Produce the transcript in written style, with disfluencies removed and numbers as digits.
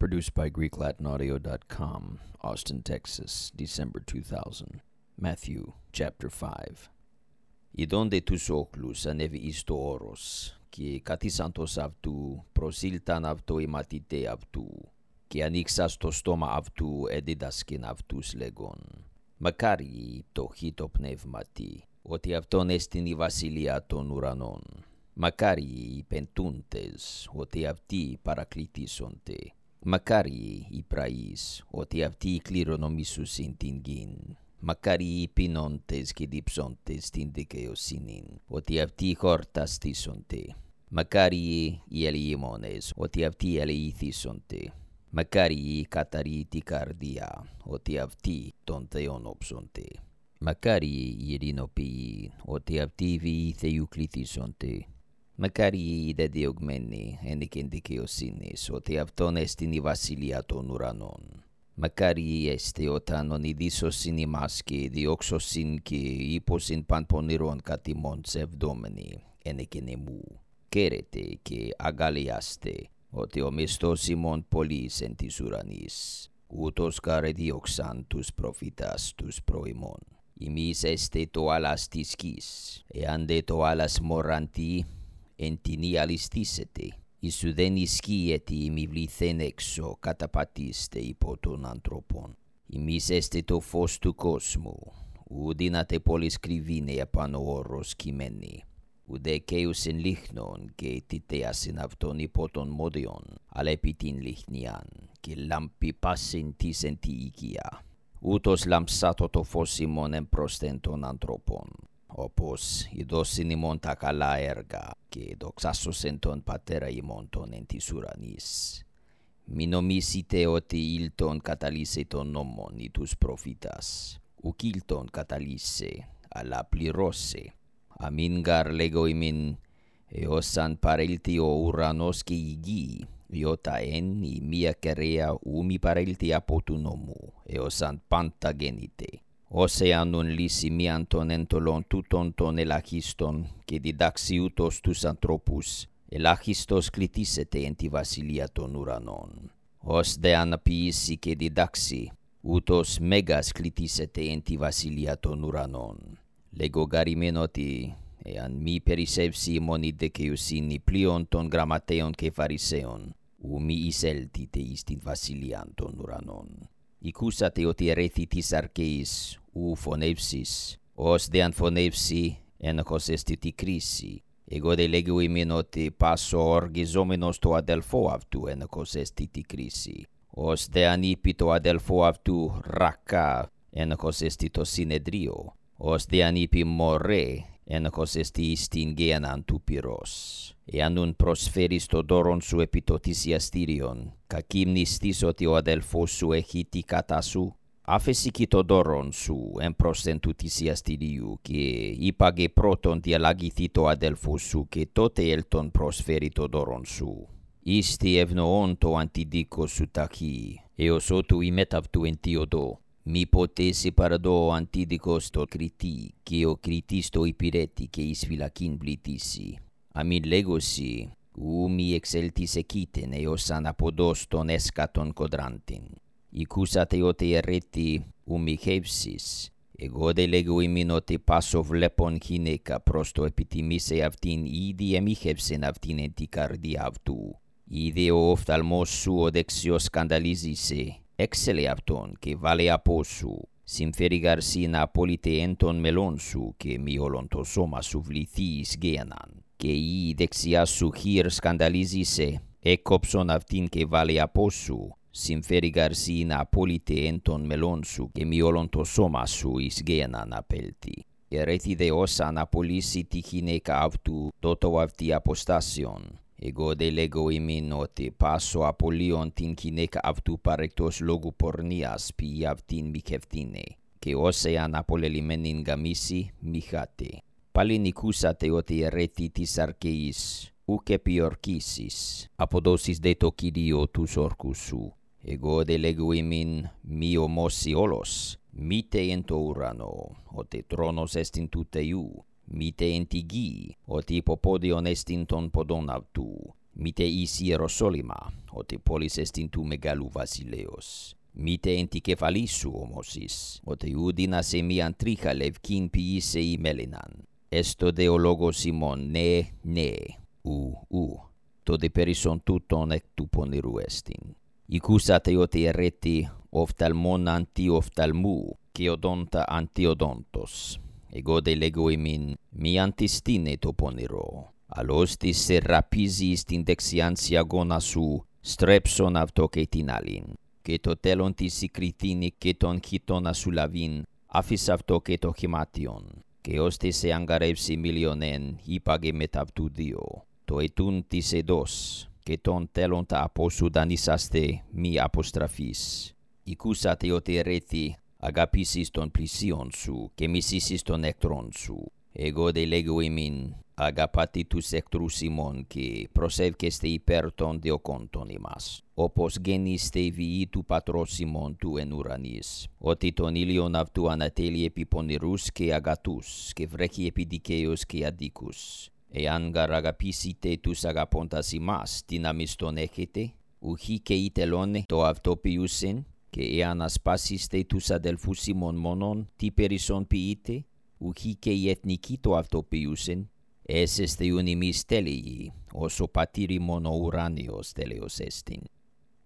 Produced by GreekLatinAudio.com, Austin, Texas, December 2000. Matthew, chapter 5. Idonde τους όχλους ανέβη εις το όρος, και κατήσαντος αυτού προσήλταν αυτό η μαθητέ αυτού, και ανοίξας το στόμα αυτού εδίδασκεν αυτούς λέγον. Μακάρι η πτωχή το πνεύματι, ότι αυτόν εστιν η βασιλεία των ουρανών. Μακάρι οι πεντούντες, ότι αυτοί παρακλητήσονται. Μακάρι οι πραείς, ότι αυτοί κληρονομήσουσιν την γην. Μακάρι οι πεινώντες και διψώντες την δικαιοσύνην, ότι αυτοί χορταστήσονται. Μακάρι οι ελεήμονες, ότι αυτοί ελεήθησονται. Μακάρι οι καθαροί τη καρδία, ότι αυτοί τον Θεόν όψονται. Μακάρι οι ειρηνοποιοί, ότι αυτοί βίοι Θεού κληθήσονται. Μακάρι οι δεδιωγμένοι εν δικαιοσύνης, ότι αυτόν εστιν η βασιλεία των ουρανών. Μακάρι εστε όταν ονειδήσωσιν ημάς και διώξωσιν και ύπωσιν πανπονηρών κατημών ψευδόμενοι εν εμού. Καίρετε και αγαλιάστε, ότι ο μισθός ημών πολύς εν της ουρανής, ούτως καρ διώξαν τους προφητάς τους προημών. Ημείς εστε το άλλας της γης, εάν δε το άλλας μοραντή, εν τινή αλιστήσετε. Ισου δεν ισχύεται ημιβληθέν έξω καταπατήστε υπό των ανθρώπων. Ημείς εστε το φως του κόσμου, ου δύναται πολύς κρυβήνε επάνω όρος κειμένη. Ουδέ καίουσιν λίχνον και τιτέασιν αυτόν υπό των μόδιον, αλλά επί την λίχνιαν, και λάμπει πάσιν της εν τη οικία. Ούτως λαμψάτω το φως ημών εμπρόσθεν των ανθρώπων. Όπως ειδώσιν ημών τα καλά έργα και δοξάσωσεν τον πατέρα ημών τον εν της ουρανής. Μη νομίσετε ότι ήλτον καταλύσε τον νόμον ή τους προφήτας. Ουκ ήλτον καταλύσε, αλλά πληρώσε. Αμήν γαρ λέγω ημίν, εώσαν παρέλθει ο ουρανός και η γη, ιότα εν η μία κεραία ου μη παρέλθει από του νόμου, εώσαν πάντα γέννητε. Όσε ανούν λύσει μίαν των εντολών τούτων των ελαχίστων και διδάξει ούτως τους ανθρώπους, ελάχιστος κλητήσεται εν τη βασιλεία των ουρανών. Ως δε αναποιήσει και διδάξει, ούτως μέγας κλητήσεται εν τη βασιλεία των ουρανών. Λέγω γαρημέν ότι, εάν μη περισσεύσει ημών η δικαιοσύνη πλέον των γραμματέων και φαρισαίων, ου μη εισέλθετε εις την βασιλεία των ουρανών. Οικούσατε ότι ερέθη της αρκεής, ου φωνεύσεις, ως δε αν φωνεύσει, ένοχος εστι τη κρίση. Εγώ δε λέγω ημίν ότι πάσο οργιζόμενος το αδελφό αυτού ένοχος εστι τη κρίση. Ως δε αν είπε το αδελφό αυτού ρακά, ένοχος εστι το συνεδρίο. Ως δε αν είπε μωρέ, ένοχος εστι εις την γέναν του πυρός. Εάν νουν προσφέρεις το δώρον σου επί το θυσιαστήριον, κακίμνιστείς ότι ο αδελφός σου έχει τι κατά σου, άφεση και το δώρον σου εμπρόσθεν του θυσιαστηρίου και είπαγε πρώτον διαλαγηθεί το αδελφός σου και τότε έλτον προσφέρει το δώρον σου. Ίστι ευνοών το αντιδίκο σου ταχύ, έως ότου ημέταυτου εν τι οδό. Μη ποτέ σε παραδώ ο αντίδικος το κριτή και ο κριτής το υπηρέτη και εις φυλακήν πλητήσει. Αμήν λέγωση, ου μη εξέλθεις εκείτεν έως αν αποδός τον έσκατον κοδράντην. Οικούσατε ότι ερέτη ου μη χεύσεις. Εγώ δε λέγω ημίν ότι πάσο βλέπον γυναίκα προς το επιτιμήσε αυτήν ήδη εμίχευσεν αυτήν εν τη καρδία αυτού. Ήδη ο οφθαλμός σου ο δεξιός σκανδαλίζησε. Έξελε αυτόν και βάλε από σου. Συμφέρει γαρσί να απόλυτε εν των μελών σου και μη όλον το σώμα σου βληθεί εις γέναν. Και η δεξιά σου χείρ σκανδαλίζησε, έκοψον αυτήν και βάλε από σου. Συμφέρει γαρσί να απόλυτε εν των μελών σου και μη όλον το σώμα σου εις γέναν απέλθει. Ερέθη δε όσα να απολύσει τη γυναίκα αυτού, τότο αυτή αποστάσεων. Εγώ δε λέγω ημίν ότι πάσο απολύον την γυναίκα αυτού παρεκτός λόγου πορνείας ποιοι αυτήν μη κευτήνε, και όσε αν απολελημένην γαμίσει μη χάτε. Πάλιν οικούσατε ότι ερέθη της αρκεής, ουκ επιορκήσεις, αποδώσεις δε το Κύριο τους όρκους σου. Εγώ δε λέγω ημίν μη ομώσει όλος, μήτε εν το ουρανό, ότι τρόνος εστιν του Θεού. Μήτε εν τη γη, ότι υποπόδιον εστιν των ποδών αυτού. Mite isi Hierosolima, ote polis estin tu megalu Vasileos. Mite entikefalisu homosis, ote udinas emian tricha levkin piisei melinan. Esto deologo Simon ne, to de perison tuton ec tuponiru estin. Ikusate ote ereti oftalmon antioftalmu, keodonta antiodontos. Ego de legoimin mi antistine toponiro. Alostis serapizis tindexiantia gonasu strepson avtoketinalin. Ketotelon tisikritini keton kiton asulavin afis avtoketochimation. Keostis angarepsi milionen ipage metavtudio. Toetun tisedos, keton telon ta aposudanisaste mi apostrafis. Ikusate ote ereti agapisis ton plisionsu, kemisisis ton ectronsu. Ego de legoimin agapatitus ectru Simon, que prosevkeste hyperton deocontonimas. Opos genis te viitu patro Simon tu en uranis. Otiton ilion avtu anatelie piponirus que agatus, que vreci epidikeos que adicus. Angar agapisite tus agapontasimas dinamiston ecete, uhike itelone to avtopiusen, que eanas pasiste tus adelfu Simon monon tiperison piite, uhike etnikito avtopiusen, es este unimis telii, oso patiri mono uranios teleos estin.